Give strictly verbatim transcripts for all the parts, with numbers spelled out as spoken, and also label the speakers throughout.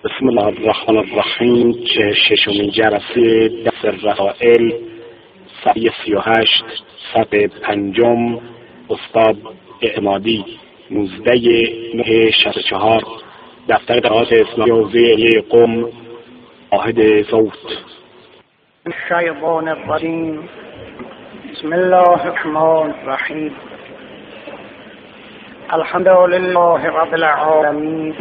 Speaker 1: بسم الله الرحمن الرحیم که ششمین جلسه درس رسائل صفحه سی و هشت صفحه پنجم استاد اعتمادی نوزده نه شصت و چهار دفتر قرائت اسلامی حوزه قم واحد صوت.
Speaker 2: الشیطان الرجیم. بسم الله الرحمن الرحیم. الحمد لله رب العالمین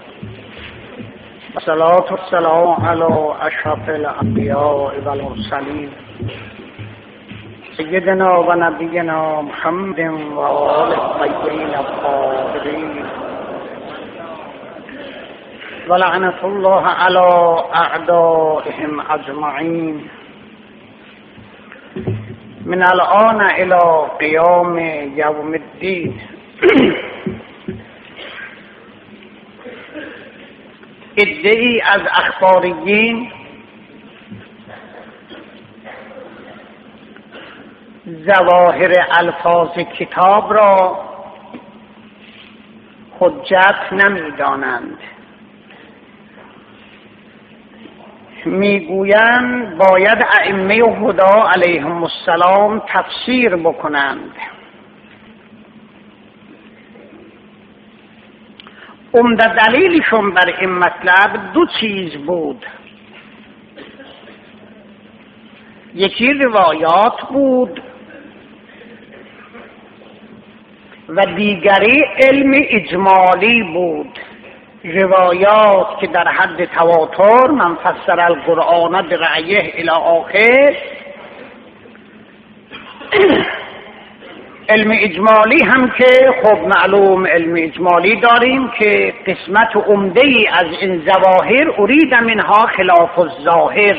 Speaker 2: والصلاة والسلام على اشرف الانبیاء والمرسلین سیدنا و نبینا محمد و آل الطیبین الطاهرین و لعنت الله علی اعدائهم اجمعین من الان الى قیام یوم الدین. ادعی از اخباریین ظواهر الفاظ کتاب را حجت نمی‌دانند. میگویند باید ائمه هدا علیهم السلام تفسیر بکنند. عمده دلیلشون بر این مطلب دو چیز بود. یکی روایات بود و دیگری علم اجمالی بود. روایات که در حد تواتر من فسر القرآن برأیه الی آخر، علم اجمالی هم که خب معلوم علم اجمالی داریم که قسمت عمده ای از این ظواهر ارید منها خلاف الظاهر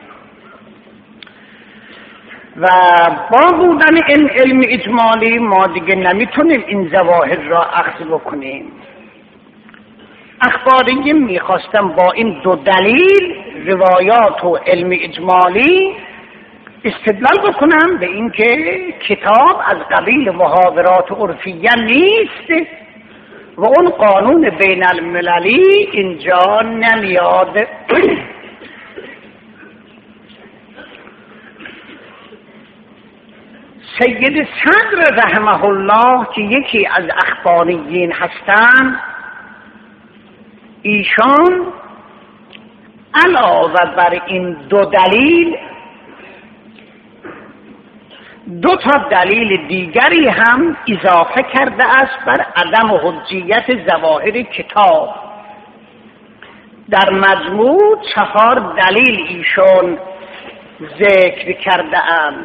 Speaker 2: و با بودن این علم اجمالی ما دیگه نمیتونیم این ظواهر را اخذ بکنیم. اخباریین میخواستم با این دو دلیل روایات و علم اجمالی استدلال بکنم به اینکه کتاب از قبیل محاورات عرفیه نیست و اون قانون بین المللی اینجا نمیاد. سید صدر رحمه الله که یکی از اخباریین هستند، ایشان علاوه بر این دو دلیل دو تا دلیل دیگری هم اضافه کرده است بر عدم حجیت ظواهر کتاب. در مجموع چهار دلیل ایشان ذکر کرده اند.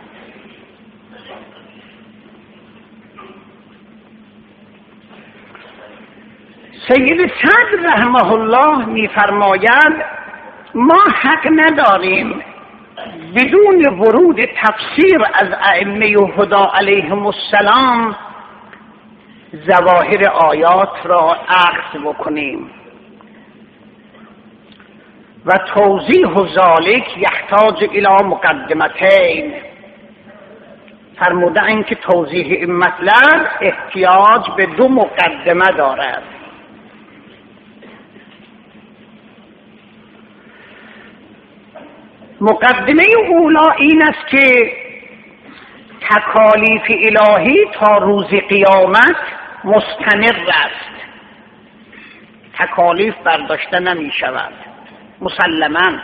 Speaker 2: سید صدر رحمه الله می‌فرماید ما حق نداریم بدون ورود تفسیر از ائمه هدا علیهم السلام ظواهر آیات را اخذ بکنیم و توضیح ذلک یحتاج الی مقدمتین. فرمودند که توضیح این مطلب احتیاج به دو مقدمه دارد. مقدمه اولا این است که تکالیف الهی تا روز قیامت مستمر است. تکالیف برداشته نمی شود مسلماً.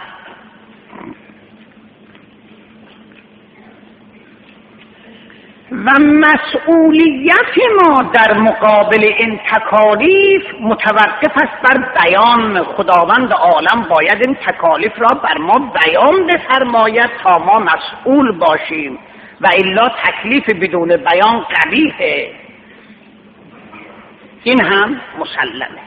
Speaker 2: و مسئولیت ما در مقابل این تکالیف متوقف است بر بیان. خداوند عالم باید این تکالیف را بر ما بیان بفرماید تا ما مسئول باشیم و الا تکلیف بدون بیان قبیحه. این هم مسلمه.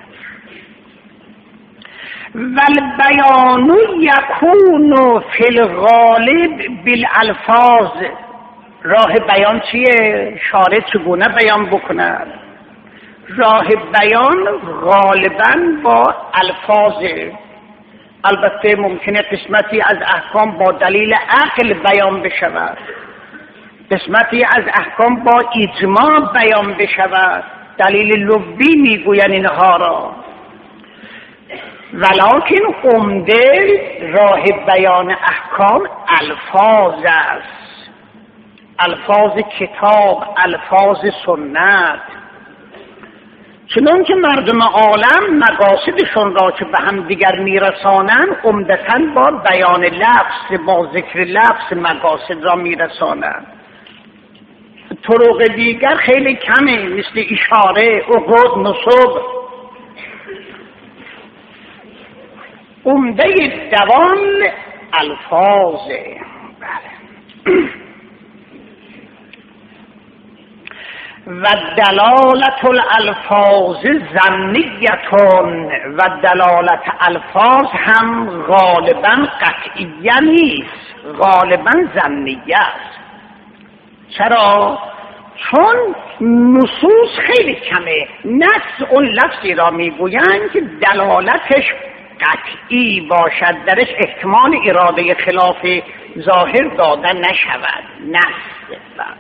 Speaker 2: والبیان یکون فی الغالب بالالفاظ. راه بیان چیه؟ شارع چگونه بیان بکند؟ راه بیان غالباً با الفاظ. البته ممکنه قسمتی از احکام با دلیل عقل بیان بشود، قسمتی از احکام با اجماع بیان بشود. دلیل لبی میگوین اینها را. ولکن عمده راه بیان احکام الفاظ است، الفاظ کتاب، الفاظ سنت. چنان که مردم عالم مقاصدشون را که به هم دیگر میرسانند عمدتاً با بیان لفظ، با ذکر لفظ مقاصد را میرسانند. طرق دیگر خیلی کمه، مثل اشاره، عقود، نصب. عمده دوال الفاظه. بله. و دلالت الالفاظ ظنیتون، و دلالت الفاظ هم غالبا قطعیه نیست، غالبا ظنیه است. چرا؟ چون نصوص خیلی کمه، نص اون لفظی را میگویند که دلالتش قطعی باشد، درش احتمال اراده خلاف ظاهر داده نشود، نص.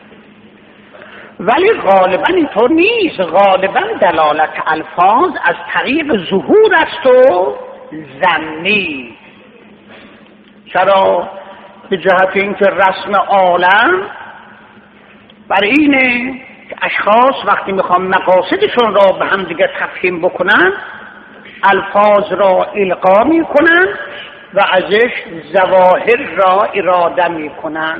Speaker 2: ولی غالبا اینطور نیست. غالبا دلالت الفاظ از طریق ظهور است و ظنی. چرا؟ به جهت اینکه رسم عالم بر اینه که اشخاص وقتی میخوان مقاصدشون را به هم دیگه تفهیم بکنن الفاظ را القا میکنن و ازش ظواهر را اراده میکنن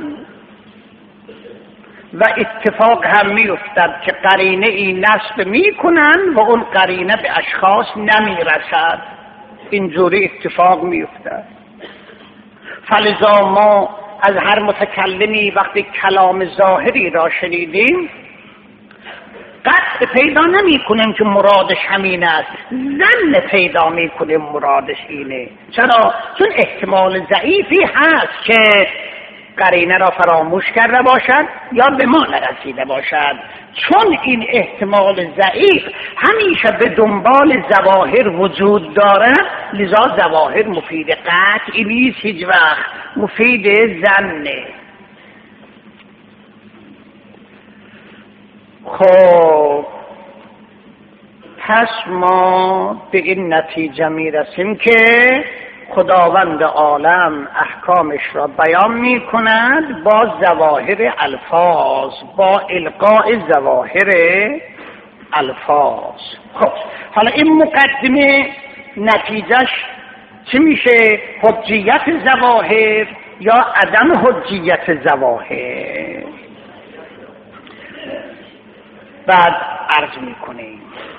Speaker 2: و اتفاق هم میافتد که قرینه ای نصب میکنن و اون قرینه به اشخاص نمیرسد. اینجوری اتفاق میافتد. فلذا ما از هر متکلمی وقتی کلام ظاهری را شنیدیم قطع پیدا نمی کنیم که مرادش همین است، ظن پیدا می کنیم مرادش اینه. چرا؟ چون احتمال ضعیفی هست که قرینه را فراموش کرده باشد یا به ما نرسیده باشد. چون این احتمال ضعیف همیشه به دنبال ظواهر وجود دارد، لذا ظواهر مفید قطعی نیست، هیچ وقت مفید ظنه. خب پس ما به این نتیجه میرسیم که خداوند عالم احکامش را بیان می کند با ظواهر الفاظ، با القاء ظواهر الفاظ. خب حالا این مقدمه نتیجهش چی میشه؟ حجیت ظواهر یا عدم حجیت ظواهر. بعد عرض میکنیم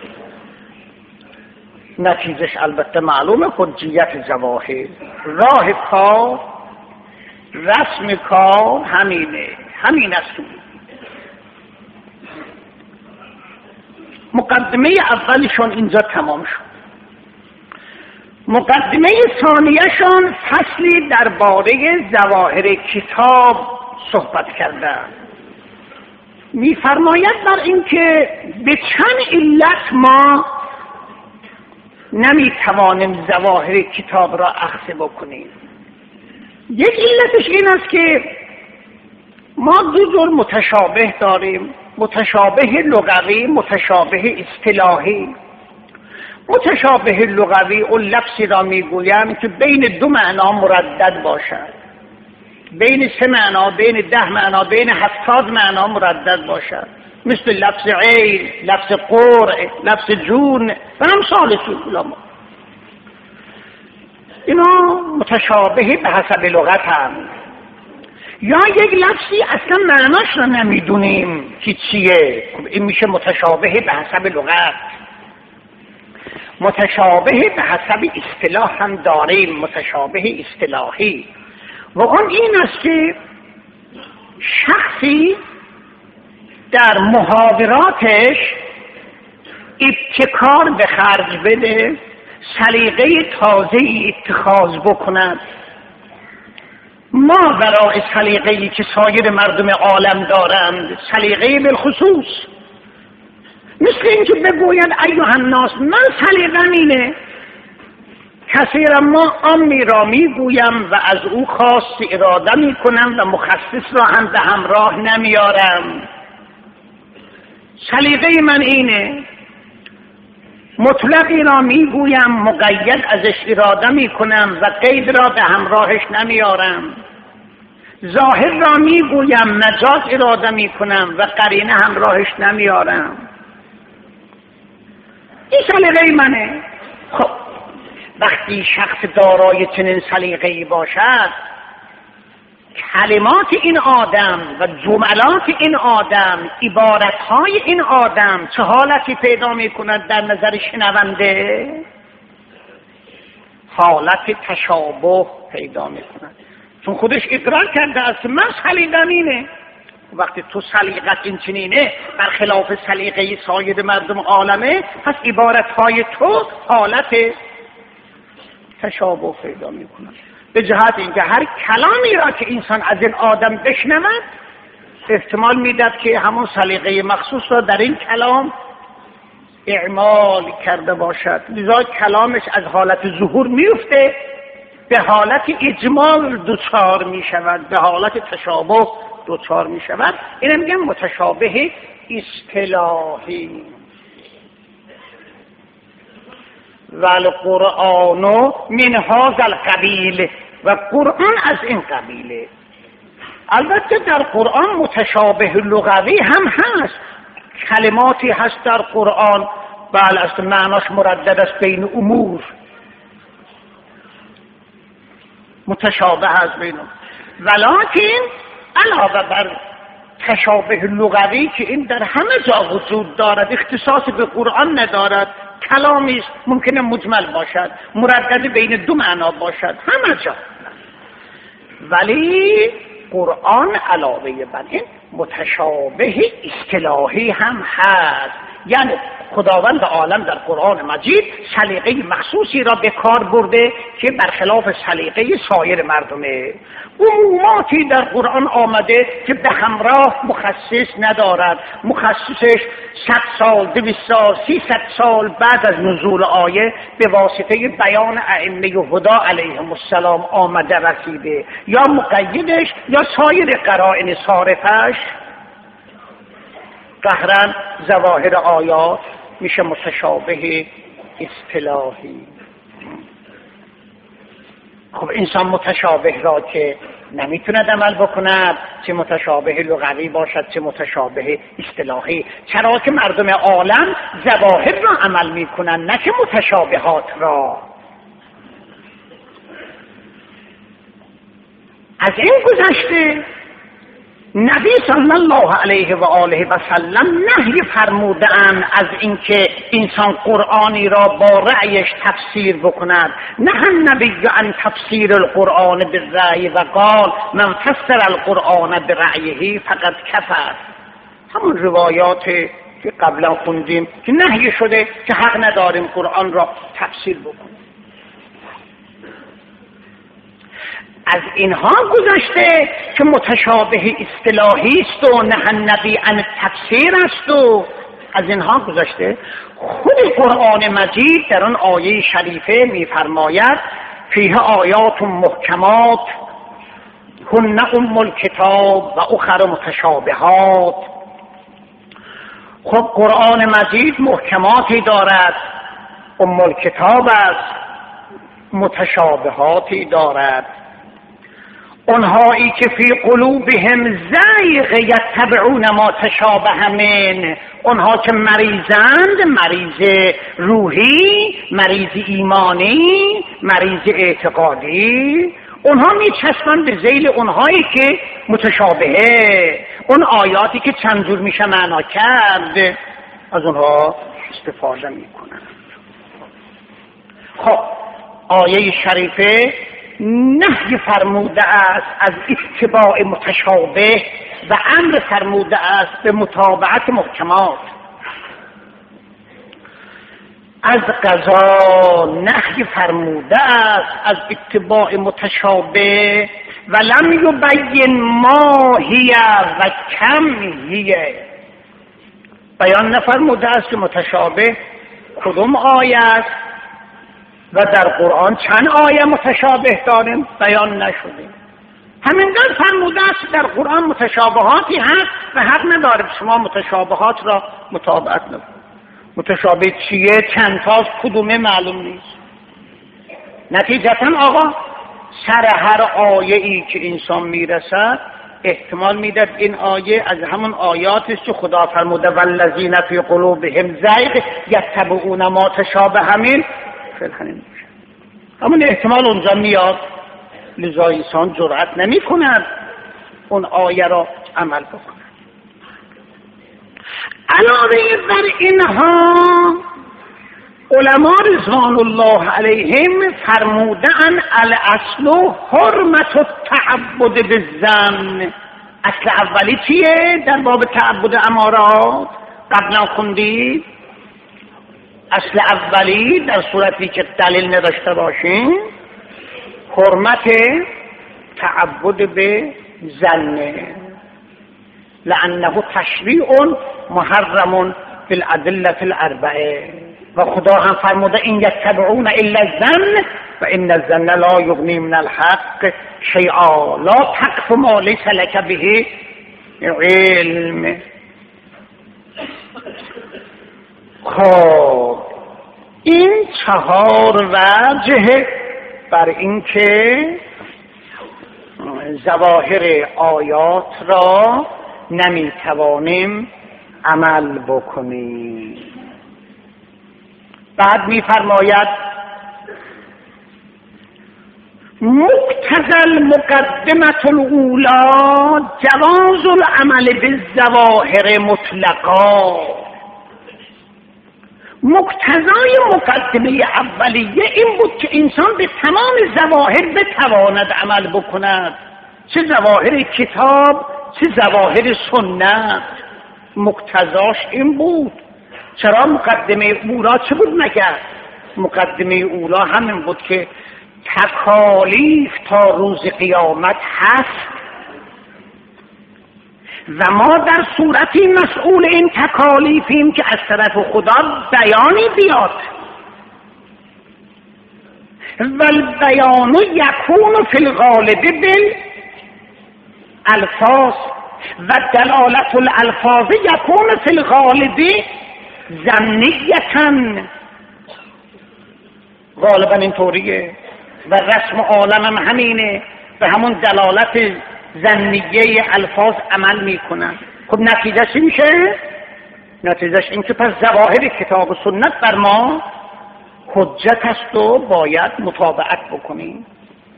Speaker 2: نتیجهش البته معلومه، حجیت ظواهر. راه کار، رسم کار همینه، همین است. مقدمه اولشون اینجا تمام شد. مقدمه ثانیه‌شون فصلی درباره ظواهر کتاب صحبت کردن. می‌فرماید بر اینکه به چند علت ما نمی‌توانیم ظواهر کتاب را اخذ بکنیم. یک علتش این است که ما دو جور متشابه داریم، متشابه لغوی، متشابه اصطلاحی. متشابه لغوی اون لفظی را میگویم که بین دو معنا مردد باشد، بین سه معنا، بین ده معنا، بین هفتاد معنا مردد باشد، مثل لفظ عین، لفظ قرع، لفظ جون و امثال علما. اینا متشابه به حسب لغت هم. یا یک لفظی اصلا معناش را نمیدونیم که چیه، این میشه متشابه به حسب لغت. متشابه به حسب اصطلاح هم داریم، متشابه اصطلاحی، و اون این است که شخصی در محاوراتش ابتکار به خرج بده، سلیقه تازه‌ای اتخاذ بکند. ما برای سلیقه‌ای که سایر مردم عالم دارند سلیقه بالخصوص، مثل اینکه بگوید ایها الناس من سلیقه‌م اینه، کثیرا ما عامی را میگویم و از او خاص اراده میکنم و مخصص را هم به همراه نمیارم. سلیقه من اینه. مطلقی را میگویم مقید ازش اراده میکنم و قید را به همراهش نمیارم. ظاهر را میگویم مجاز اراده میکنم و قرینه همراهش نمیارم. این سلیقه منه. خب وقتی شخص دارای چنین سلیقه‌ای باشد، کلمات این آدم و جملات این آدم، عبارتهای این آدم چه حالتی پیدا میکند در نظر شنونده؟ حالت تشابه پیدا میکند، چون خودش اقرار کرده است من سلیقه‌م اینه. وقتی تو سلیقت این چنینه برخلاف سلیقه سایر مردم عالمه، پس عبارتهای تو حالت تشابه پیدا میکنند. به جهت اینکه هر کلامی را که انسان از این آدم بشنود احتمال میدهد که همون سلیقه مخصوص را در این کلام اعمال کرده باشد، لذا کلامش از حالت ظهور میفته به حالت اجمال دوچار میشود، به حالت تشابه دوچار میشود. اینم میگن متشابه اصطلاحی. والقرآن من هذا القبیل، و قرآن از این قبیله. البته در قرآن متشابه لغوی هم هست، کلماتی هست در قرآن بله است معناش مردد است بین امور، متشابه هست بین امور. ولکن علاوه بر تشابه لغوی که این در همه جا وجود دارد، اختصاص به قرآن ندارد، کلامی است ممکنه مجمل باشد، مردد بین دو معنا باشد همه جا، ولی قرآن علاوه بر این متشابه اصطلاحی هم هست. یعنی خداوند عالم در قرآن مجید سلیقه مخصوصی را به کار برده که برخلاف سلیقه سایر مردمه. عموماتی در قرآن آمده که به همراه مخصص ندارد، مخصصش صد سال، دویست سال، سیصد سال بعد از نزول آیه به واسطه بیان ائمه هدا علیهم السلام آمده رسیده، یا مقیدش یا سایر قرائن صارفش قهرن ظواهر آیات میشه متشابه اصطلاحی. خب انسان متشابه را که نمیتوند عمل بکند، چه متشابه لغوی باشد چه متشابه اصطلاحی، چرا که مردم عالم ظواهر را عمل میکنند نه که متشابهات را. از این گذشته نبی صلی الله علیه و آله و سلم نهی فرمودند از اینکه انسان قرآنی را با رأیش تفسیر بکند. نه النبی عن تفسیر القرآن بالرأی و قال من فسر القرآن برأیه فقط کفر. همون روایات که قبلا خوندیم که نهی شده که حق نداریم قرآن را تفسیر بکنیم. از اینها گذشته که متشابه اصطلاحی است و نه النبی عن تفسیر است و از اینها گذشته خود قرآن مجید در آن آیه شریفه می‌فرماید فیه آیات محکمات هن ام الکتاب و اخر متشابهات. خب قرآن مجید محکماتی دارد، ام الکتاب است، متشابهاتی دارد. اونهایی که فی قلوبهم زیغ یتبعون ما تشابه من، اونها که مریضند، مریض روحی، مریض ایمانی، مریض اعتقادی، اونها میچسبند به ذیل اونهایی که متشابهه، اون آیاتی که چند جور میشه معنا کرد از اونها استفاده میکنن. خب آیه شریفه نهی فرموده است از اتباع متشابه و امر فرموده است به متابعت محکمات. از قضا نهی فرموده است از اتباع متشابه و لم یبین ما هی و کم هی. بیان نفرموده است که متشابه کدوم آیه است و در قرآن چند آیه متشابه داریم بیان نشده. همینقدر فرموده است در قرآن متشابهاتی هست و حق نداریم شما متشابهات را متابعت نکنید. متشابه چیه؟ چند تاست، کدومه معلوم نیست. نتیجتا آقا سر هر آیه ای که انسان میرسد احتمال میداد این آیه از همون آیات است که خدا فرموده والذین فی قلوبهم زیغ یتبعون ما تشابه من فلان، همون احتمال اونجا میاد. لذا انسان جرأت نمی کند اون آیه را عمل بکند. علاوه بر اینها علما رضوان الله علیهم فرمودن الاصل حرمت التعبد بالظن. اصل اولی چیه در باب تعبد امارات؟ قبلا خوندید. اصل اولی در صورتی که دلیل نداشته باشیم حرمت تعبد به ظن، لانه تشریع محرم فی الادله الاربعه. و خدا هم فرموده این یتبعون الا الظن و ان الظن لا یغنی من الحق شیئا لا تقف ما لیس لک به علم. خب این چهار وجه بر اینکه ظواهر آیات را نمیتوانیم عمل بکنیم. بعد میفرماید مقتضى المقدمة الاولى جواز العمل بالظواهر مطلقا. مقتضای مقدمه اولیه این بود که انسان به تمام ظواهر بتواند عمل بکند، چه ظواهر کتاب چه ظواهر سنت. مقتضاش این بود. چرا مقدمه اولا چه بود مگر؟ مقدمه اولا همین بود که تکالیف تا روز قیامت هست و ما در صورتی مسئول این تکالیفیم که از طرف خدا بیانی بیاد. والبیان یکون فی الغالب بالالفاظ و دلالت الالفاظ یکون فی الغالب ظنیةً. غالبا اینطوریه و رسم عالم هم همینه، به همون دلالت ظنیه الفاظ عمل میکنن. خب نتیجهش این میشه؟ نتیجهش این که پس ظواهر کتاب و سنت بر ما حجت است و باید مطابقت بکنیم.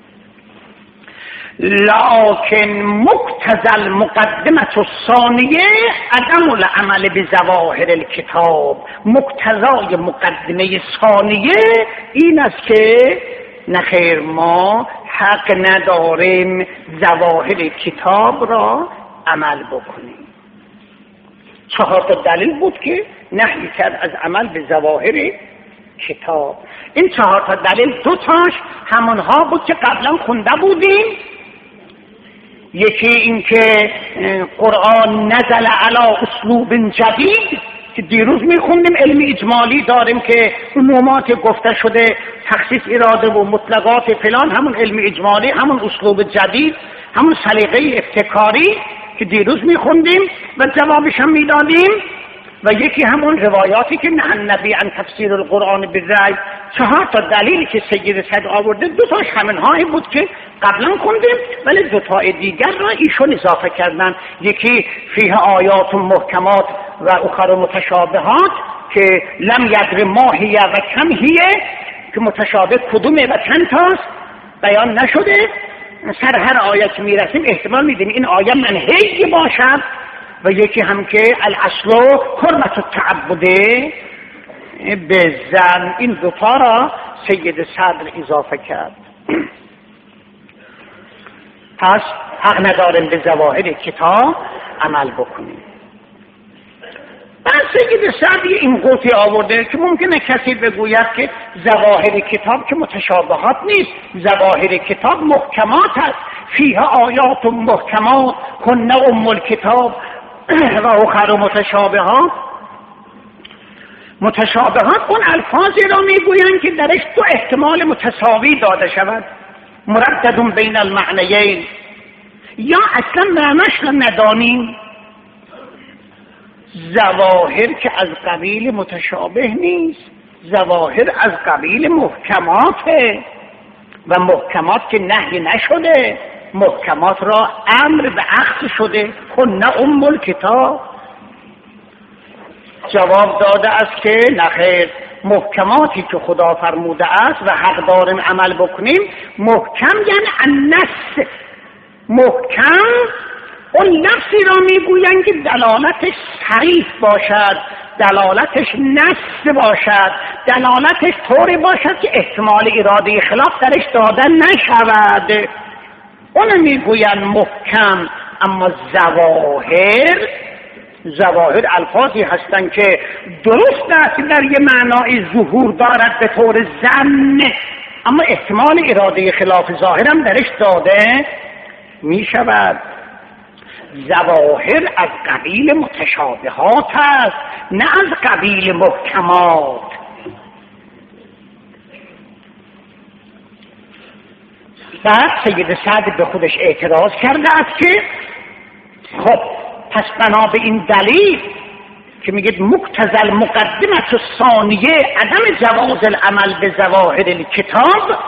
Speaker 2: لكن مقتضى المقدمة الثانیه عدم العمل بظواهر الکتاب. مقتضای مقدمه ثانیه این است که نخیر ما حق نداریم ظواهر کتاب را عمل بکنیم. چهار تا دلیل بود که نهی کرد از عمل به ظواهر کتاب. این چهار تا دلیل دو تاش همونها بود که قبلا خونده بودیم. یکی این که قرآن نزل علی اسلوب جدید که دیروز میخوندیم، علم اجمالی داریم که عمومات گفته شده تخصیص اراده و مطلقات فلان، همون علم اجمالی، همون اسلوب جدید، همون سلیقه ابتکاری که دیروز میخوندیم و جوابش هم میدادیم. و یکی همون روایاتی که نه النبی عن تفسیر القرآن بالرأی. چهار تا دلیلی که سید صدر آورده دو تاش همینهایی بود که قبلا خوندیم، ولی دو تا دیگر را ایشون اضافه کردن. یکی فیه آیات محکمات و اخر متشابهات که لم یدر ما هیه و کم هیه، که متشابه کدومه و چند تاست بیان نشده. سر هر آیه که میرسیم احتمال میدیم این آیه منهی باشد. و یکی هم که الاصل حرمت التعبد بالظن. این دوتا را سید صدر اضافه کرد. پس حق نداریم به ظواهر کتاب عمل بکنیم. بعد سید صدر این قوطی آورده که ممکنه کسی بگوید که ظواهر کتاب که متشابهات نیست، ظواهر کتاب محکمات است. فیها آیات محکمات هن ام الکتاب و اخر متشابهات. متشابهات اون الفاظی را میگویند که درش دو احتمال متساوی داده شود، مردد بین المعنیین، یا اصلا معنیش را ندانیم. ظواهر که از قبیل متشابه نیست، ظواهر از قبیل محکماته و محکمات که نهی نشده، محکمات را امر به اخذ شده. هن ام الکتاب. جواب داده است که نخیر، محکماتی که خدا فرموده است و حق داریم عمل بکنیم، محکم یعنی النص. محکم اون لفظی را میگویند که دلالتش صریح باشد، دلالتش نص باشد، دلالتش طوری باشد که احتمال اراده خلاف درش داده نشود، اون میگویند محکم. اما ظواهر، ظواهر الفاظی هستند که درست است در یه معنای ظهور دارد به طور ظن، اما احتمال اراده خلاف ظاهر هم درش داده می شود. ظواهر از قبیل متشابهات است، نه از قبیل محکمات. بعد سید سعد به خودش اعتراض کرده است که خب پس بنا به این دلیل که میگید مقتضی المقدمة الثانیه عدم جواز العمل به ظواهر الکتاب،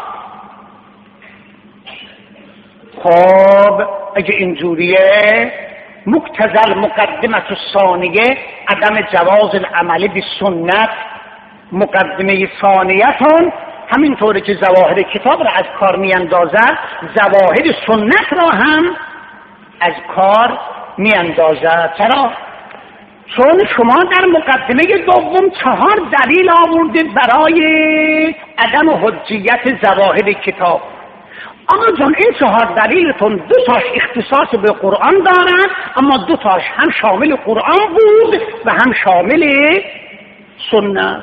Speaker 2: خب اگه اینجوریه مقتضی المقدمة الثانیه عدم جواز العمل به سنت، مقدمه ثانیتون همینطوری که ظواهر کتاب را از کار میاندازد، ظواهر سنت را هم از کار میاندازد. چرا؟ چون شما در مقدمه دوم چهار دلیل آوردید برای عدم حجیت ظواهر کتاب. آقا جان این چهار دلیلتون دو تاش اختصاص به قرآن دارد، اما دو تاش هم شامل قرآن بود و هم شامل سنت.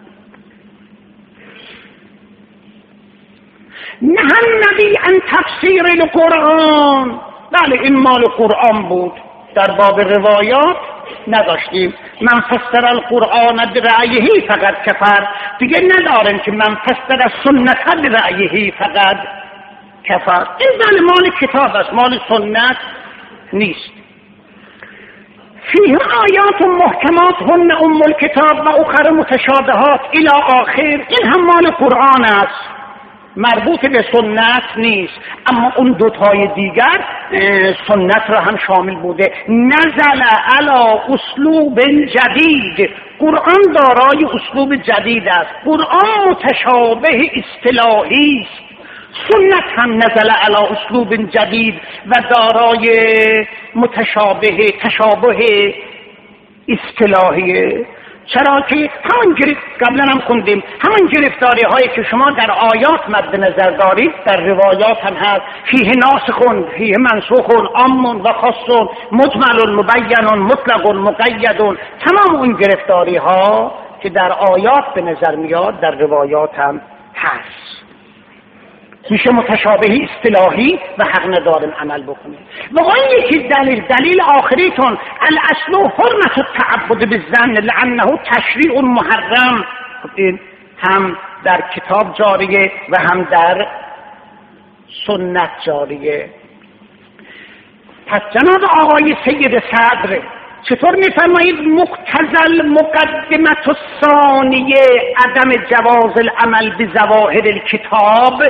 Speaker 2: نه النبی ان تفسیر القرآن، بله این مال قرآن بود، در باب روایات نداشتیم. من فسر القرآن برأیه فقط کفر، دیگه نداریم که من فسر السنت برأیه فقط کفر. این بله مال کتاب است، مال سنت نیست. فیه آیات محکمات هن ام الکتاب و اخر متشابهات الی آخر، این هم مال قرآن است، مربوط به سنت نیست. اما اون دوتای دیگر سنت را هم شامل بوده. نزل علی اسلوب جدید، قرآن دارای اسلوب جدید است، قرآن متشابه اصطلاحی است، سنت هم نزل علی اسلوب جدید و دارای متشابه تشابه اصطلاحیه. چرا که همون گرفت قبلا هم خوندیم، همون گرفتاری هایی که شما در آیات مد نظر دارید در روایات هم هست. فیه ناسخون، فیه منسوخون، عامون و خاصون، مجمل مبین، مطلق مقید، تمام اون گرفتاری ها که در آیات به نظر میاد در روایات هم هست. میشه متشابهی اصطلاحی و حق نداریم عمل بکنیم. و اون یکی دلیل، دلیل آخریتون الاصل حرمت التعبد بالظن لانه تشریع محرم، این هم در کتاب جاریه و هم در سنت جاریه. پس جناب آقای سید صدر چطور میفرمایید مقتضی المقدمة الثانیه عدم جواز العمل بظواهر الکتاب؟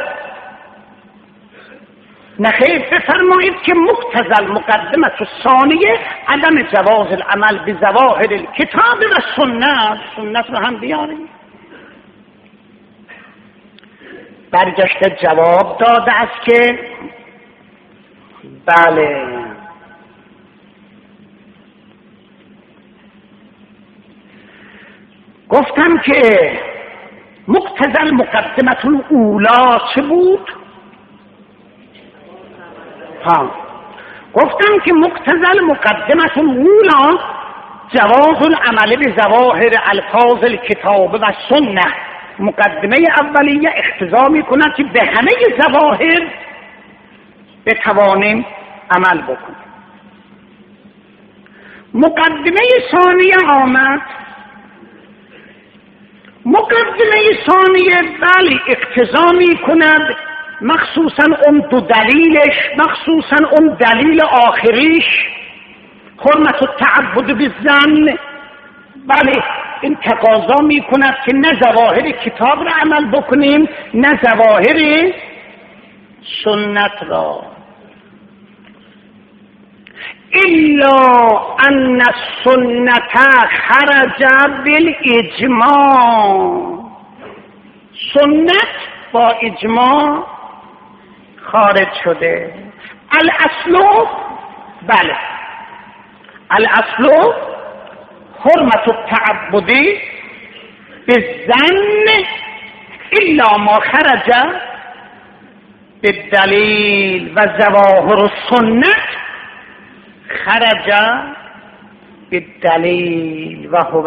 Speaker 2: نخیر، بفرمایید که مقتضی المقدمة الثانیه عدم جواز العمل بظواهر الکتاب و سنت، سنت رو هم بیارید. برگشته جواب داده است که بله گفتم که مقتضی المقدمة الاولی چه بود؟ ها گفتم که مقتضی المقدمة الاولی جواز العمل بظواهر الفاظ الکتاب و سنت. مقدمه اولیه اقتضا می‌کند که به همه ظواهر بتوانیم عمل بکنیم. مقدمه ثانیه آمد، مقدمه ثانیه بله اقتضا می‌کند مخصوصا اون دو دلیلش، مخصوصا اون دلیل آخریش حرمت التعبد بالظن، بله این تقاضا می کند که نه ظواهر کتاب را عمل بکنیم نه ظواهر سنت را. الا ان السنت خرج بالاجماع، سنت با اجماع خارج شده. الاصل، بله الاصل حرمت التعبد بالظن الا ما خرج بالدلیل و ظواهر السنت خرج بالدلیل و هو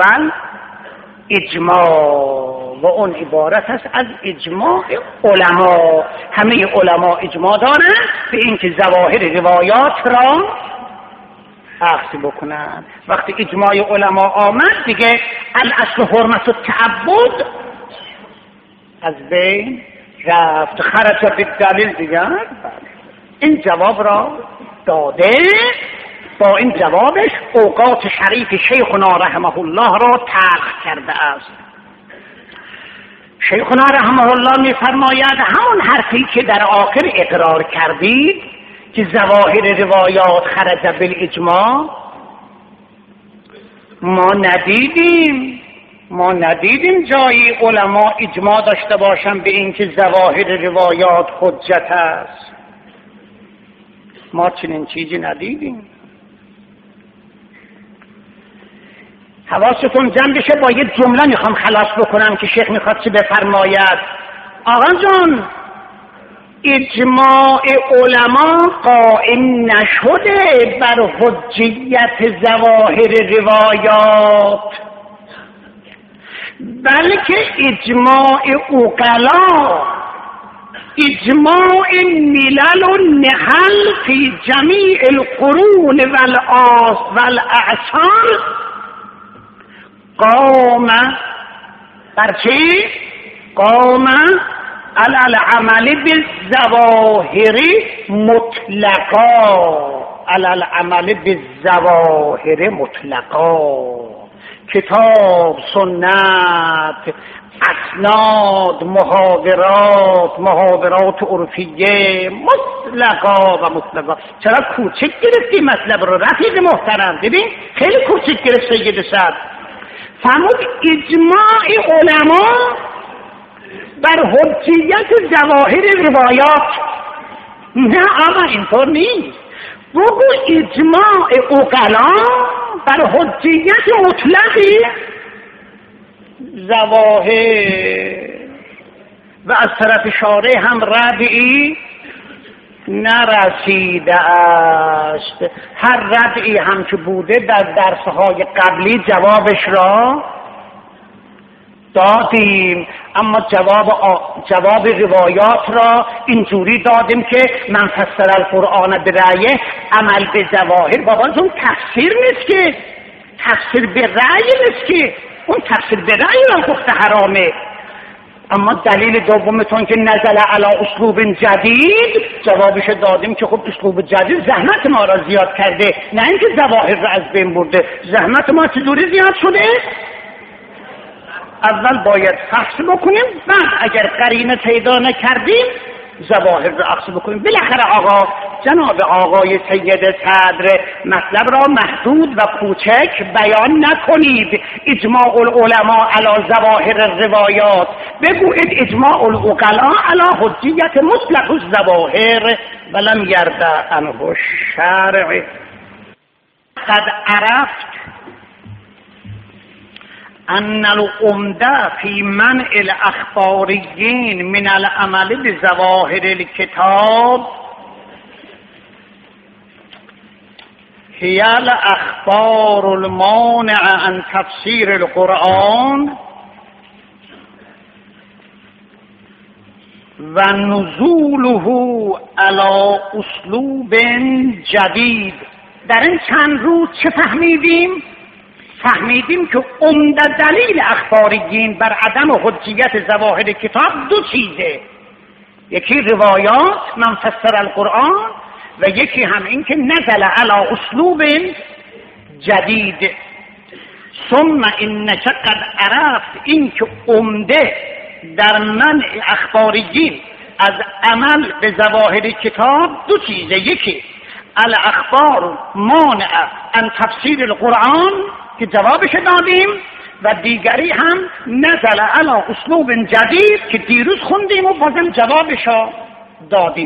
Speaker 2: اجماع، و اون عبارت است از اجماع علما. همه علما اجماع دارند به اینکه ظواهر روایات را اخذ بکنند. وقتی اجماع علما آمد دیگه الاصل حرمت التعبد از بین رفت، خرج بالدلیل دیگر. این جواب را داده، با این جوابش اوقات شریف شیخنا رحمه الله را تلخ کرده است. شیخنا رحمه الله می‌فرماید همون حرفی که در آخر اقرار کردید که ظواهر روایات خرج بالاجماع، ما ندیدیم ما ندیدیم جایی علما اجماع داشته باشن به اینکه ظواهر روایات حجت است. ما چنین چیزی ندیدیم. حواستون جمع بشه. با یه جمله میخوام خلاص بکنم که شیخ میخواد چه بفرماید. آقا جان، اجماع علما قائم نشده بر حجیت ظواهر روایات، بلکه اجماع عقلا، اجماع ملل و نحل فی جمیع القرون والاعصار قام بر چی؟ قام علی العمل بالظواهر مطلقا، علی العمل بالظواهر مطلقا. کتاب، سنت، اسناد، محاورات، محاورات عرفیه مطلقا و مطلقا. چرا کوچک گرفتی مطلب رو رفیق محترم؟ ببین خیلی کوچک گرفت سید صدر. فرمود اجماع علما بر حجیت ظواهر روایات. نه آقا اینطور نیست. بگو اجماع عقلا بر حجیت مطلقی ظواهر. و از طرف شارع هم ردعی نرسیده است. هر ردعی هم که بوده در درسهای قبلی جوابش را دادیم، اما جواب آ... جواب روایات را اینجوری دادیم که من فسر القرآن به رأیه عمل به ظواهر. بابا اون تفسیر نیست که، تفسیر به رأی نیست که، اون تفسیر به رأی را گفته حرامه. اما دلیل دومتون که نزل علی اسلوب جدید، جوابش دادیم که خب اسلوب جدید زحمت ما را زیاد کرده، نه اینکه ظواهر را از بین برده. زحمت ما چجوری زیاد شده؟ اول باید فحص بکنیم، بعد اگر قرینه پیدا نکردیم ظواهر را اخذ بکنیم. بالاخره آقا جناب آقای سید صدر مطلب را محدود و کوچک بیان نکنید. اجماع العلماء علی ظواهر الروایات، بگوید اجماع العقلاء علی حجیت مطلق الظواهر ولم یرد عنه الشرع. قد عرفت ان العمده فی منع الاخباریین من العمل بظواهر الکتاب هی الاخبار المانع عن تفسیر القرآن و نزوله علی اسلوب جدید. در این چند روز چه فهمیدیم؟ فهمیدیم که عمده دلیل اخباریین بر عدم حجیت ظواهر کتاب دو چیزه، یکی روایات من فسر القرآن و یکی هم این که نزل علی اسلوب جدید. ثم انک قد عرفت، این که عمده در منع اخباریین از عمل به ظواهر کتاب دو چیزه، یکی الاخبار مانع عن تفسیر القرآن که جوابش دادیم، و دیگری هم نزل علی اسلوب جدید که دیروز خوندیم و بازم جوابشو دادیم.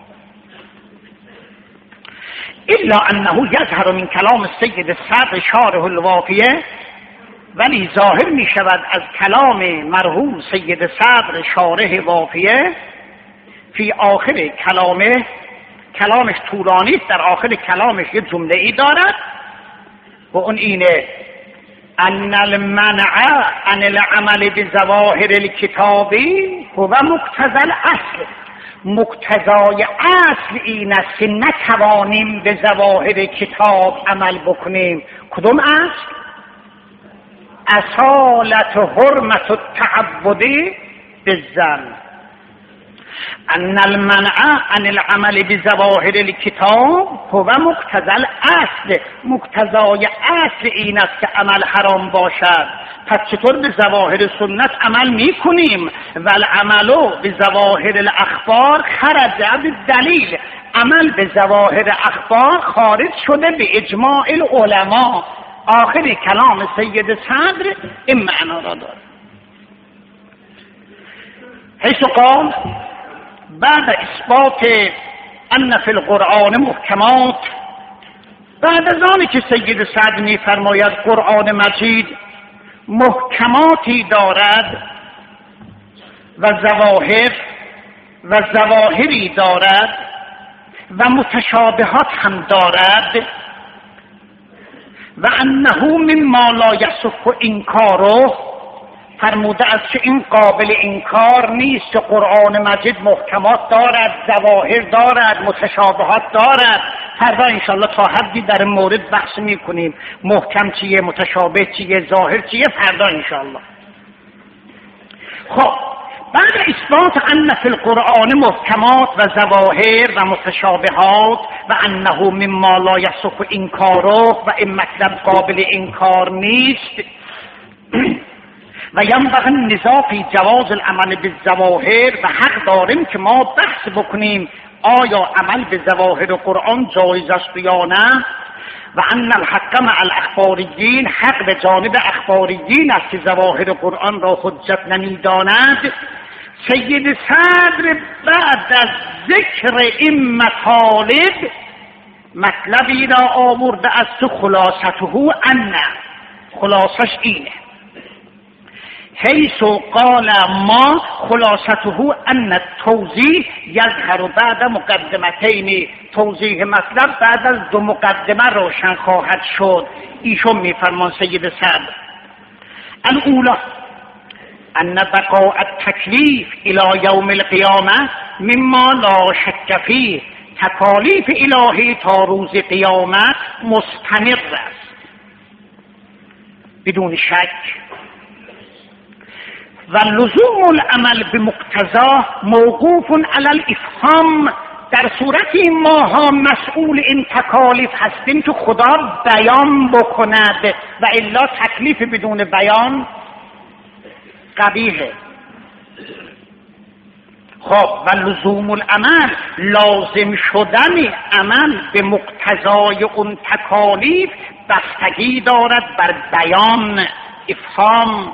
Speaker 2: الا انه یظهر من کلام السید صدر شارح الوافیه، ولی ظاهر می شود از کلام مرحوم سید صدر شارح وافیه فی آخر کلامه، کلامش طولانی، در آخر کلامش یه جمله ای دارد و اون اینه: ان المنع عن العمل بظواهر الكتاب هو مقتضى الاصل. مقتضای اصل این است که نتوانیم به ظواهر کتاب عمل بکنیم. کدوم اصل؟ اصالت حرمت التعبد بالظن. ان المنع عن العمل بظواهر الكتاب هو مقتضى الاصل. مقتضای اصل این است که عمل حرام باشد، پس چطور به ظواهر سنت عمل میکنیم؟ والعمل بظواهر الاخبار خرج بالدلیل. عمل به ظواهر اخبار خارج شده به اجماع العلماء. آخر کلام سید صدر این معنا را دارد، حیث قال بعد اثبات ان فی القرآن محکمات، بعد از آنی که سید صدر می فرماید قرآن مجید محکماتی دارد و ظواهر و ظواهری دارد و متشابهات هم دارد، و انه مما لا یصح انکاره، فرموده است که این قابل انکار نیست که قرآن مجید محکمات دارد، ظواهر دارد، متشابهات دارد. فردا انشاءالله تا حدی در مورد بحث میکنیم، محکم چیه، متشابه چیه، ظاهر چیه، فردا انشاءالله. خب بعد اثبات ان فی القرآن محکمات و ظواهر و متشابهات و انه مما لا یصح انکاره، و این مطلب قابل انکار نیست، و ینبغی النظار فی جواز العمل بالظواهر، و حق داریم که ما بحث بکنیم آیا عمل به ظواهر قرآن جایز است یا نه، و ان الحق مع الاخباریین، حق به جانب اخباریین است که ظواهر قرآن را حجت نمیدانند. سید صدر بعد از ذکر این مطالب مطلبی را آورده است، خلاصته ان، خلاصش اینه، حیث قال ما خلاصته ان التوضیح یظهر بعد مقدمتین، توضیح مطلب بعد از دو مقدمه روشن خواهد شد. ایشون میفرمان سید صدر: الاولی ان بقاء التکلیف الى یوم القیامه مما لا شک فیه، تکالیف الهی تا روز قیامت مستمر است بدون شک، و لزوم العمل بمقتضاه موقوف علی الافهام. در صورتی ماها مسئول این تکالیف هستیم که خدا بیان بکند، و الا تکلیف بدون بیان قبیحه. خب و لزوم العمل، لازم شدن عمل به مقتضای اون تکالیف بستگی دارد بر بیان، افهام.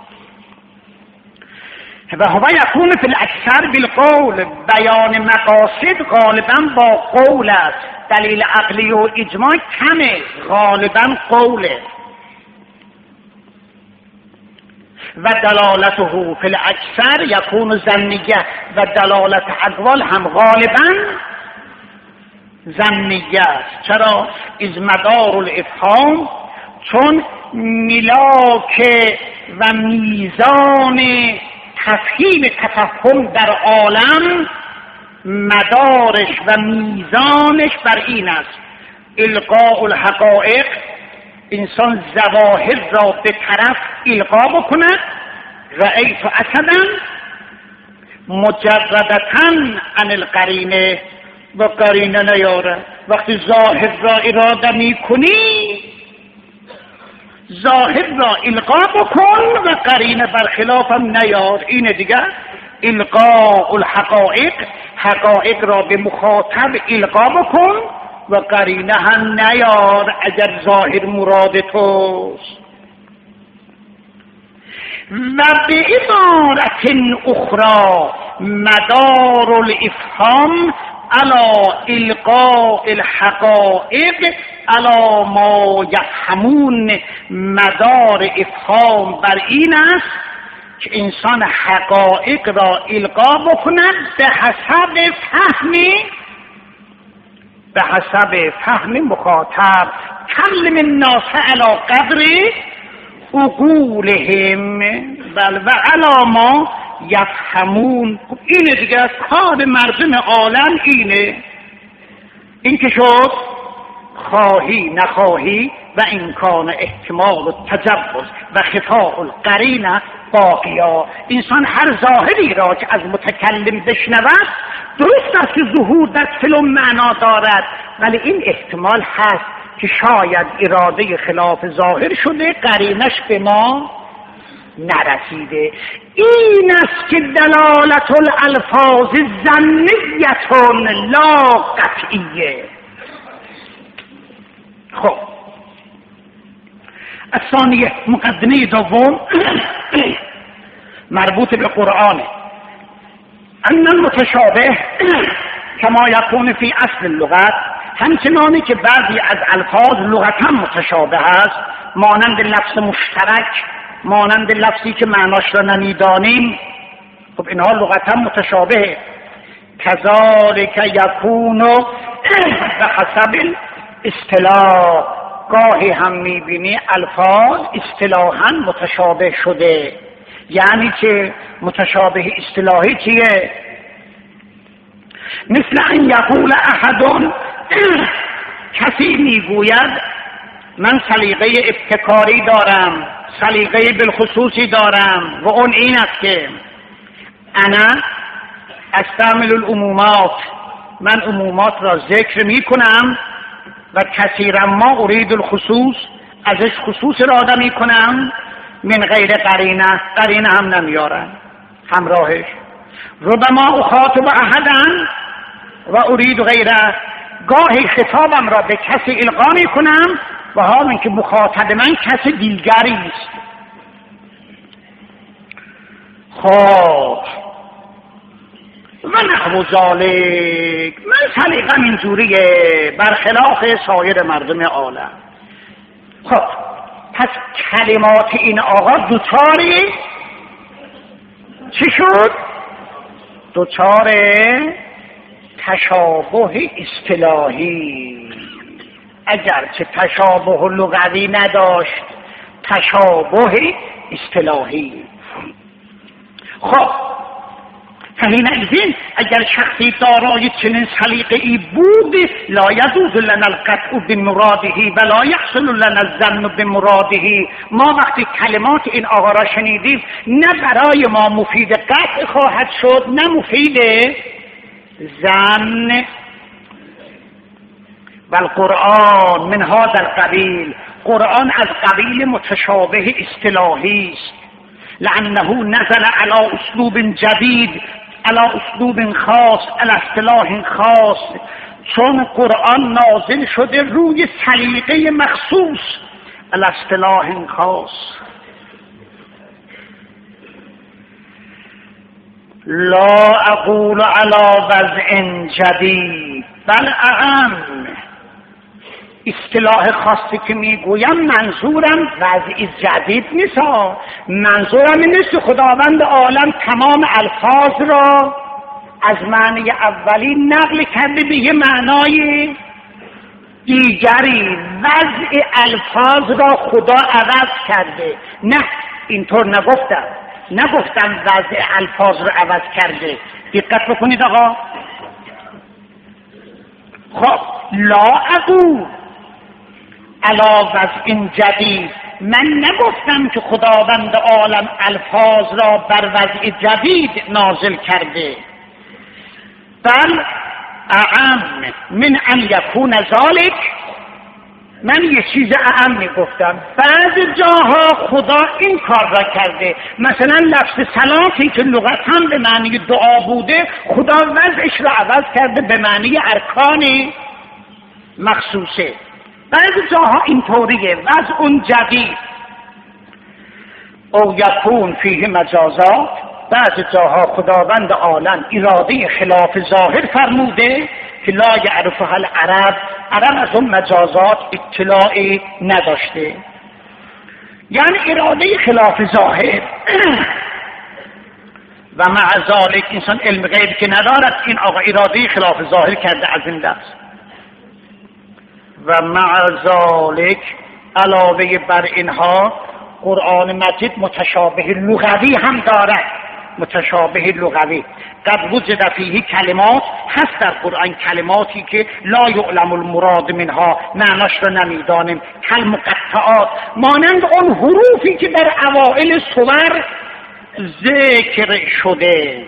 Speaker 2: و هو یکون فی الاکثر بالقول، بیان مقاصد غالبا با قول است، دلیل عقلی و اجماع کمه، غالبا قوله. و دلالته فی الاکثر یکون ظنیه، و دلالت اقوال هم غالبا ظنیه است. چرا؟ از مدار الافهام، چون ملاک و میزان تفهیم تفهم در عالم مدارش و میزانش بر این است: القاء الحقائق، انسان ظواهر را به طرف القا بکند. رأیت اسدا مجردتا عن القرینه، و قرینه نیاره. وقتی ظاهر را اراده می کنی ظاهر را القا بکن و قرینه برخلافم نیار. اینه دیگه، القاء الحقائق، حقائق را به مخاطب القا بکن و قرینه هم نیار اگر ظاهر مراد توست. و به عبارت اخرى مدار الافهام علی القاء الحقائق علی ما یفهمون. مدار افهام بر این است که انسان حقایق را القا بکند به حسب فهمی به حسب فهم مخاطب. کلم الناس علی قدر عقولهم بل و علی ما یفهمون. خب اینه دیگه، کار مردم عالم اینه. این که شد خواهی نخواهی و امکان احتمال و تجوز و خفاء القرینه باقیا. انسان هر ظاهری را که از متکلم بشنود درست است که ظهور در فلان معنا دارد، ولی این احتمال هست که شاید اراده خلاف ظاهر شده، قرینش به ما نرسیده. این است که دلالت الالفاظ ظنیتون لا قطعیه. خب الثانیه، مقدمه دوم مربوط به قرآن. ان المتشابه کما یکون فی اصل اللغت، همچنانی که بعضی از الفاظ لغتا متشابه است، مانند لفظ مشترک، مانند لفظی که معناش را نمیدانیم، خب اینها لغتا متشابه. کذالک یکون به حسب اصطلاح، گاهی هم میبینی الفاظ اصطلاحاً متشابه شده. یعنی که متشابه اصطلاحی چیه؟ مثل ان یقول احد، کسی میگوید من سلیقه ابتکاری دارم، سلیقه بالخصوصی دارم، و اون این است که انا استعمل العمومات، من عمومات را ذکر می کنم و کثیرا ما ارید الخصوص، ازش خصوص اراده می کنم، من غیر قرینه، قرینه هم نمیارن همراهش. ربما اخاطب احدا و ارید غیره، گاهی خطابم را به کسی القا می کنم و حال اینکه مخاطب من کسی دیگری است. خب و نحو ذالک، من سلیقم اینجوریه برخلاف سایر مردم عالم. خب پس کلمات این آقا دوچاری چی شد؟ دوچار تشابه اصطلاحی. اگرچه تشابه لغوی نداشت، تشابه اصطلاحی. خب فحینئذ اگر شخصی دارای چنین سلیقه‌ای بود، لا یجوز لنا القطع بمراده و لا یحصل لنا الظن بمراده. ما وقتی کلمات این آقا را شنیدیم، نه برای ما مفید قطع خواهد شد، نه مفید ظن. بل قرآن من هذا القبیل، قرآن از قبیل متشابه اصطلاحی است، لانه نزل على اسلوب جدید، على اسلوب خاص، على اصطلاح خاص. چون قرآن نازل شده روی سلیقه مخصوص، على اصطلاح خاص. لا اقول على وضع جدید بل اعم. اصطلاح خاصی که میگویم منظورم وضع جدید نیست، منظورم این نیست خداوند عالم تمام الفاظ را از معنی اولی نقل کرده به یه معنای دیگری. وضع الفاظ را خدا عوض کرده، نه اینطور نگفتم، نگفتم وضع الفاظ را عوض کرده. دقت بکنید آقا. خب لا اقول علی وضع جدید، من نگفتم که خداوند عالم الفاظ را بر وضع جدید نازل کرده، بل اعم من ان یکون ذلک من یه چیز اهم میگفتم، بعضی جاها خدا این کار را کرده، مثلا لفظ صلاتی که لغتا به معنی دعا بوده خدا وضعش را عوض کرده به معنی ارکان مخصوصه. بعضی جاها اینطوریه وضع اون جدید او یکون فیه مجازات، بعضی جاها خداوند عالم اراده خلاف ظاهر فرموده که لا یعرفها العرب، عرب از اون مجازات اطلاعی نداشته، یعنی اراده خلاف ظاهر. و مع ذالک انسان علم غیب که ندارد، این آقا اراده خلاف ظاهر کرده از این دست. و مع ذالک علاوه بر اینها قرآن مجید متشابه لغوی هم دارد، متشابه لغوی. قد وجد فیه کلمات، هست در قرآن کلماتی که لا یعلم المراد منها، معناش رو نمیدانیم، کالمقطعات، مانند اون حروفی که در اوائل سور ذکر شده.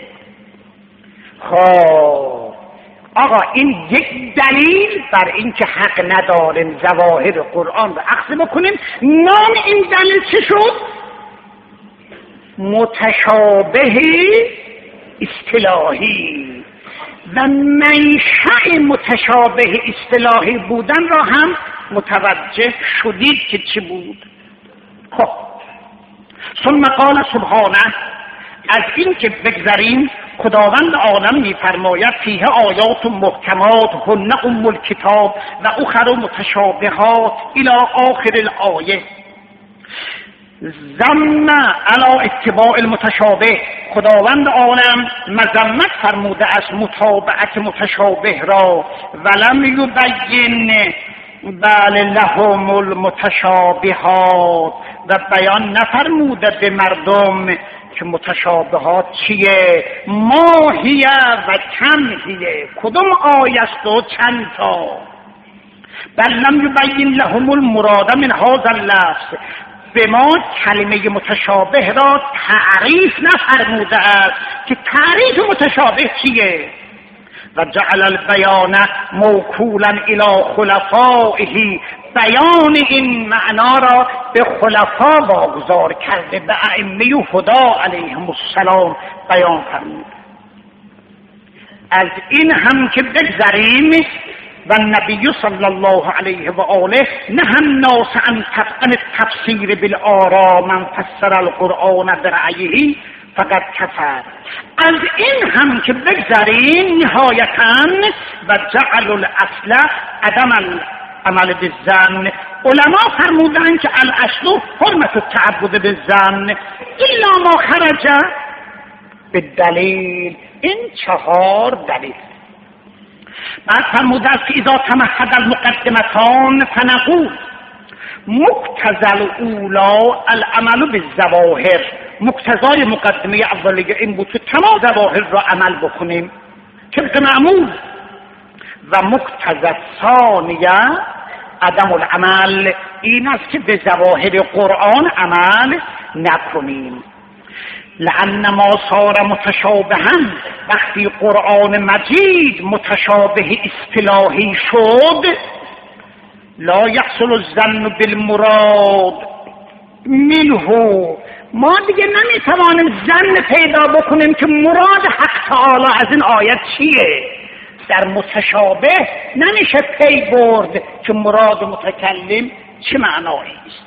Speaker 2: خب آقا این یک دلیل بر این که حق نداریم ظواهر قرآن رو اخذ بکنیم. نام این دلیل چه شد؟ متشابه اصطلاحی. و منشأ متشابه اصطلاحی بودن را هم متوجه شدید که چی بود. خب ثم قال سبحانه، از این که بگذاریم خداوند عالم می‌فرماید فیه آیات محکمات هن ام الکتاب و اخر متشابهات الی آخر الآیه. ذم علی اتباع المتشابه، خداوند عالم مذمت فرموده از متابعت متشابه را، ولم یبین بل لهم المتشابهات، و بیان نفرموده به مردم که متشابهات چیه، ماهیه و کم هیه، کدوم آیست و چند تا. بل لم یبین لهم المراد من هذا اللفظ، به ما کلمه متشابه را تعریف نفرموده است که تعریف متشابه چیه. و جعل البیان موکولا الی خلفائه، بیان این معنا را به خلفا واگذار کرده، به ائمه هدا علیهم السلام بیان فرمود. از این هم که بگذریم و نبی صلی الله علیه و آله نه هم ناس عن تفسیر بالآرا من فسر القرآن برأیه فقط کفر. از این هم که بگذاریم نهایتاً و جعل الاصل عدم العمل بالظن، علما فرمودن که الاصل حرمت التعبد بالظن الا ما خرج بالدلیل. این چهار دلیل. بعد فرموده است که اذا تمهد المقدمتان فنقول مقتضى الاولی العمل بالظواهر. مقتضای مقدمه اولیه این بود که تمام ظواهر را عمل بکنیم طبق معمول، و مقتضى ثانیه عدم العمل، این است که به ظواهر قرآن عمل نکنیم. لأن ما صار متشابها، وقتی قرآن مجید متشابه اصطلاحی شد، لا یحصل الظن بالمراد منه، ما دیگه نمیتوانیم ظن پیدا بکنیم که مراد حق تعالی از این آیت چیه. در متشابه نمیشه پی برد که مراد متکلم چه معنایی است.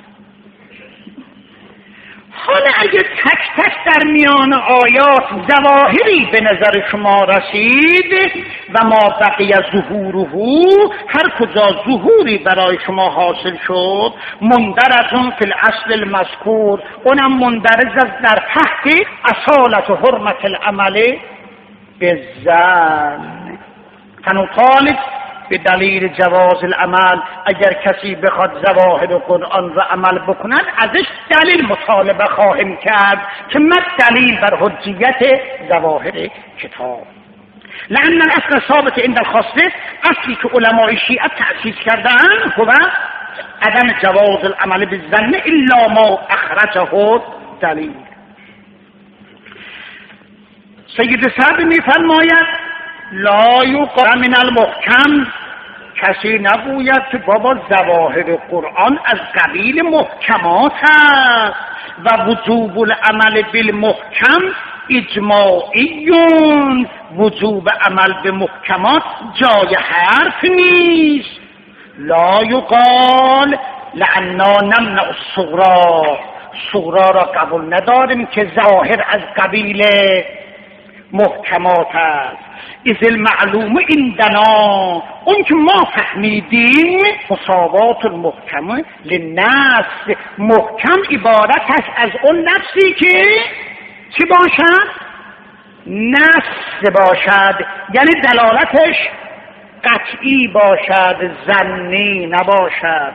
Speaker 2: حالا اگه تک تک در میان آیات ظواهری به نظر شما رسید و ما بقی ظهوره، هر کجا ظهوری برای شما حاصل شد، مندرجون فی الاصل المذکور، اونم مندرج در تحت اصالت و حرمت العمل بالظن. فنطالب به دلیل جواز العمل، اگر کسی بخواد ظواهر قرآن را عمل بکند ازش دلیل مطالبه خواهیم کرد که ما دلیل بر حجیت ظواهر کتاب. لأن الاصل ثابت عند الخاصه، اصلی که علمای شیعه تأسیس کردن هو عدم جواز العمل بالظن الا ما اخرجه دلیل. سید سعد می فرماید لا یقرأ من المحکم کسی نگوید که بابا ظواهر قرآن از قبیل محکمات است و وجوب العمل بالمحکم اجماعیون، وجوب عمل به محکمات جای حرف نیست. لا یقال لعنا نمنع الصغرا، صغرا را قبول نداریم که ظاهر از قبیل محکمات است. اذ المعلوم عندنا، اون که ما فهمیدیم مساوات المحکم للنفس، محکم عبارت است از اون نفسی که چی باشد؟ نفس باشد، یعنی دلالتش قطعی باشد، ظنی نباشد.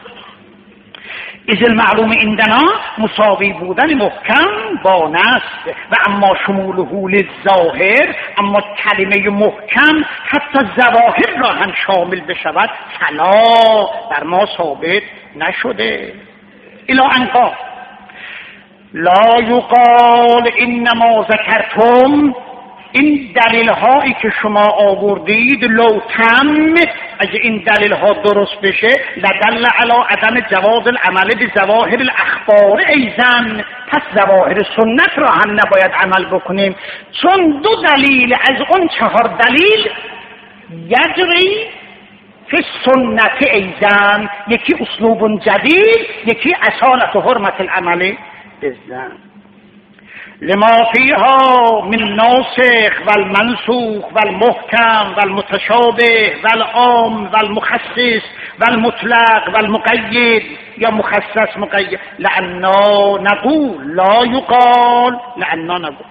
Speaker 2: اذ المعلوم عندنا مساوی بودن محکم با نفس و اما شموله للظاهر، اما کلمه محکم حتی ظواهر را هم شامل بشود فلا بر ما ثابت نشده. الی ان قال لا یقال انما ذکرتم، این دلیل هایی که شما آوردید لو تم، اگه این دلیل ها درست بشه لدل علی عدم جواز العمل بظواهر الاخبار ایضا، پس ظواهر سنت را هم نباید عمل بکنیم، چون دو دلیل از اون چهار دلیل یجری فی سنت ایضا، یکی اسلوب جدید، یکی اصالت و حرمت العمل بالظن، لما فيها من ناسخ والمنسوخ والمحكم والمتشابه والعام والمخصص والمطلق والمقيد یا مخصص مقید. لأننا نقول لا يقال لأننا نقول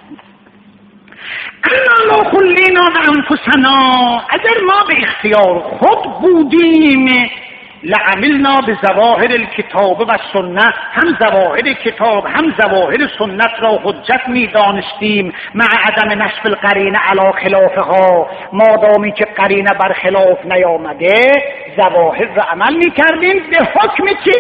Speaker 2: انا لو خلینا بانفسنا، اگر ما به اختیار خود بودیم لعملنا بظواهر الکتاب و سنت، هم ظواهر کتاب هم ظواهر سنت را حجت می دانستیم، مع عدم نصب القرینه علی خلافها، مادامی که قرینه بر خلاف نیامده ظواهر را عمل می کردیم. به حکم چی؟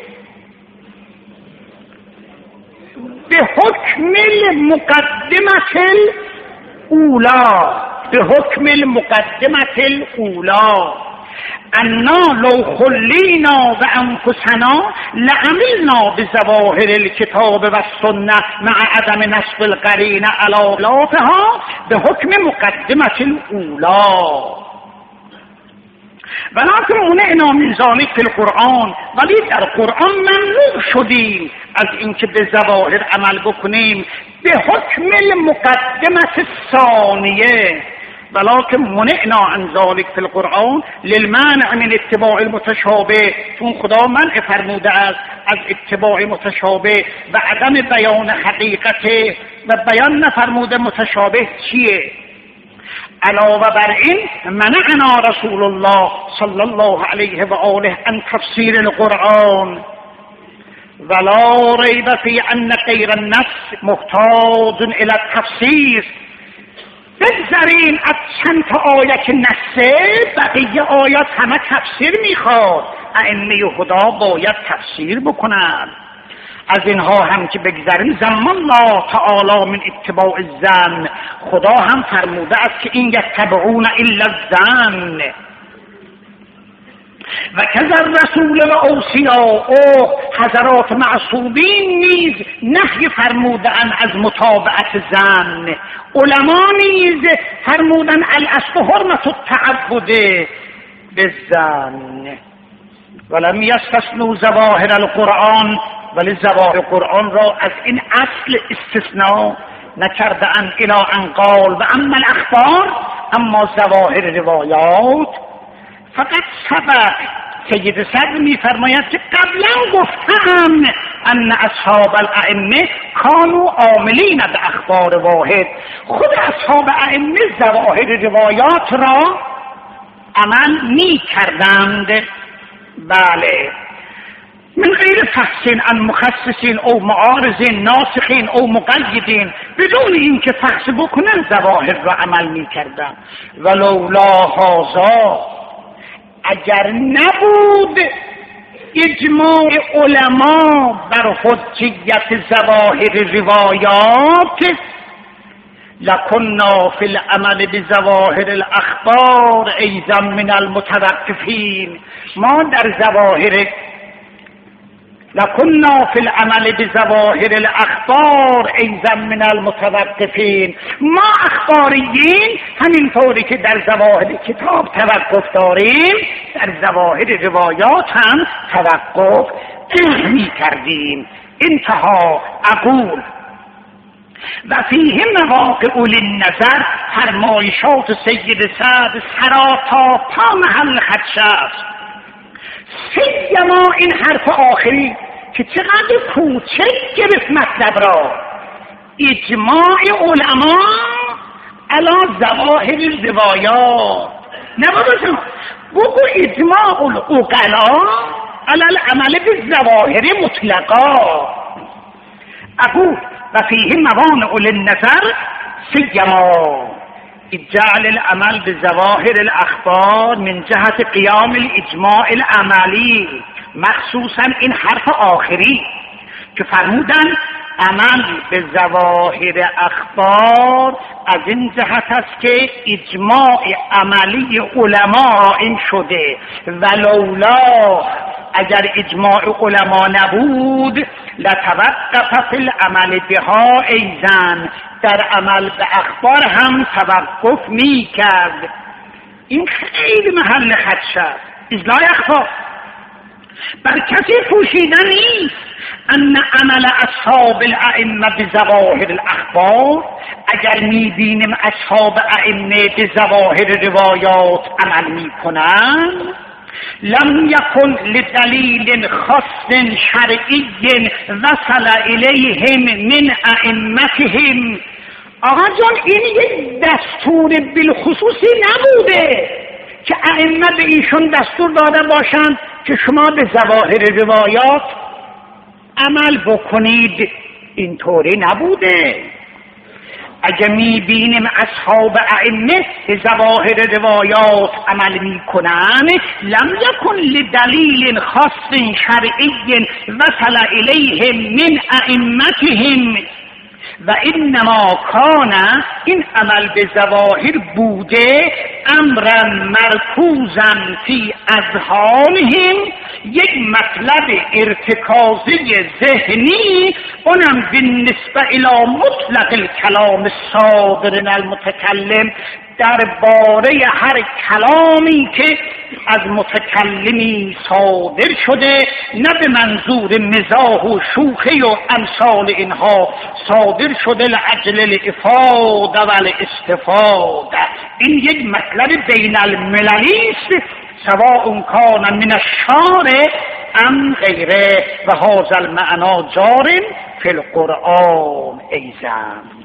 Speaker 2: به حکم المقدمه الاولا، به حکم المقدمه الاولا انا لو خلینا و انفسنا لعملنا بظواهر الکتاب و السنه مع عدم نصب القرینه علی خلافها به حکم مقدمه الاولا. ولكن منعنا من ذلك في القرآن، ولی در قرآن ممنوع شدیم از اینکه به ظواهر عمل بکنیم به حکم المقدمه الثانیه، ولكن منعنا عن ذلك في القرآن للمانع من اتباع المتشابه، چون خدا منع فرموده است از اتباع متشابه و عدم بیان حقیقته و بیان نفرموده متشابه چیه. علاوه بر این منعنا رسول الله صلی الله علیه و آله عن تفسیر القرآن، ولا ریب فی ان غیر النص محتاج الى التفسیر. بگذارین از چند تا آیت نصه، بقیه آیات همه تفسیر میخواد، ائمه خدا باید تفسیر بکنن. از اینها هم که بگذاریم زمان الله تعالی من اتباع الظن، خدا هم فرموده است که این یتبعون الا الظن و کذا رسول و اوصیاء، حضرات معصومین نیز نهی فرمودن از متابعت ظن. علما نیز فرمودن الاصل حرمت التعبد بالظن، ولم یستثنوا ظواهر القرآن، ولی ظواهر قرآن را از این اصل استثناء نکردند. الی ان قال و اما الاخبار، اما ظواهر روایات فقط سبق. سید صدر میفرماید که قبلا گفتم ان اصحاب الائمه کانوا عاملین به اخبار واحد، خود اصحاب ائمه ظواهر روایات را عمل می کردند. بله، من غیر فحصین عن مخصصین او معارضین ناسخین او مقیدین، بدون اینکه فحص بکنن ظواهر را عمل می کردن. ولولا هذا، اگر نبود اجماع علما بر حجیت ظواهر روایات لکننا فی العمل بظواهر الاخبار ایضا من المتوقفین. ما در ظواهر لکننا فی العمل بظواهر الاخبار ایضا من المتوقفین. ما اخباریین همینطوری که در ظواهر کتاب توقف داریم در ظواهر روایات هم توقف می کردیم. انتها. اقول و فیه مواقع للنظر. فرمایشات سید سعد سراپا تا محل خدشه است. سیما این حرف آخری که چقدر کوچک گرفت مطلب را. اجماع علما علی ظواهر روایات. نباید بگو اجماع العقلا علی العمل بالظواهر مطلقا. اقول و فیه موانع للنظر سیما جعل العمل بظواهر الاخبار من جهت قیام الاجماع العملی. مخصوصا این حرف آخری که فرمودن عمل به ظواهر اخبار از این جهت است که اجماع عملی علما این شده. ولولا اگر اجماع علما نبود لتوقف فی العمل بها ایضا. در عمل به اخبار هم توقف می کرد. این خیلی محل خدشه است. اجلاء اخبار بر کسی پوشیده نیست ان عمل اصحاب الائمه بظواهر الاخبار. اگر میبینیم اصحاب ائمه به ظواهر روایات عمل میکنن لم یکن لدلیل خاص شرعی وصل الیهم من ائمتهم. آقا جان این یک دستور بالخصوصی نبوده که ائمه به ایشون دستور داده باشند که شما به ظواهر روایات عمل بکنید. اینطوری نبوده. اگه میبینیم اصحاب ائمه به ظواهر روایات عمل میکنن لم یکن لدلیل خاص شرعی وصل الیهم من ائمتهم و انما کان. این عمل به ظواهر بوده امرا مرکوزا فی اذهانهم. یک مطلب ارتکازی ذهنی اونم بالنسبه الی مطلق الکلام صادر من المتکلم. درباره هر کلامی که از متکلمی صادر شده نه به منظور مزاح و شوخی و امثال اینها صادر شده لأجل الافاده و الاستفاده. این یک مطلب بین المللی است سواء کان من الشارع ام غیره و هذا المعنی جار فی القرآن ایضا.